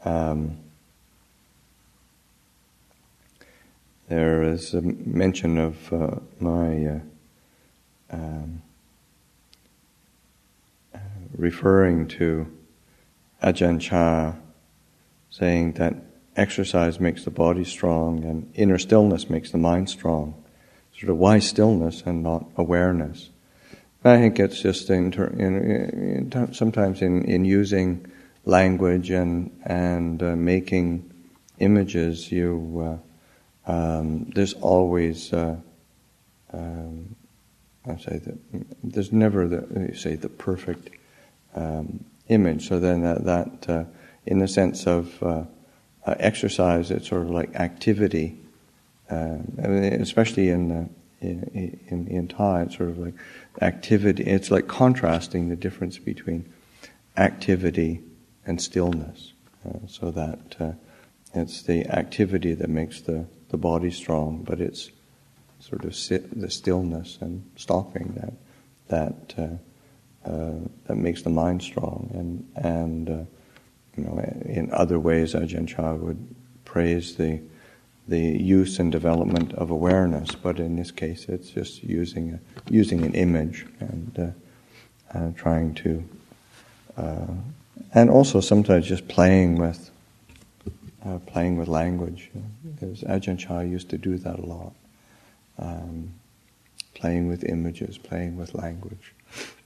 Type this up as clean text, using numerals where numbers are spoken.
There is a mention of my referring to Ajahn Chah saying that exercise makes the body strong and inner stillness makes the mind strong. Sort of why stillness and not awareness? I think it's just sometimes in using language and making images, there's always I say that there's never the perfect image. So then that in the sense of exercise, it's sort of like activity, especially in Thai, it's sort of like activity. It's like contrasting the difference between activity and stillness, so that it's the activity that makes the body strong, but it's sort of the stillness and stopping that makes the mind strong. And in other ways, Ajahn Chah would praise the use and development of awareness, but in this case, it's just using an image and trying to, and also sometimes just playing with language. Because Ajahn Chah used to do that a lot, playing with images, playing with language.